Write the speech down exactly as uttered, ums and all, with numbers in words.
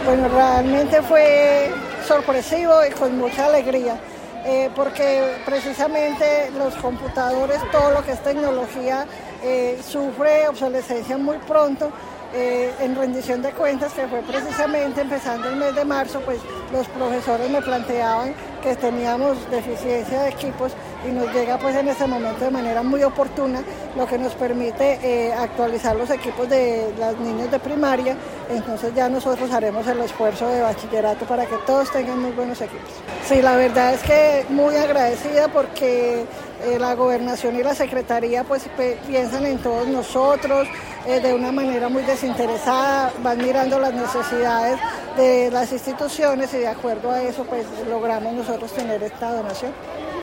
Bueno, realmente fue sorpresivo y con mucha alegría, eh, porque precisamente los computadores, todo lo que es tecnología, eh, sufre obsolescencia muy pronto. Eh, en rendición de cuentas, que fue precisamente empezando el mes de marzo, pues los profesores me planteaban que teníamos deficiencia de equipos y nos llega pues en ese momento de manera muy oportuna, lo que nos permite eh, actualizar los equipos de los niños de primaria. Entonces ya nosotros haremos el esfuerzo de bachillerato para que todos tengan muy buenos equipos. Sí, la verdad es que muy agradecida porque eh, la gobernación y la secretaría pues pe- piensan en todos nosotros eh, de una manera muy desinteresada, van mirando las necesidades de las instituciones y de acuerdo a eso pues logramos nosotros tener esta donación.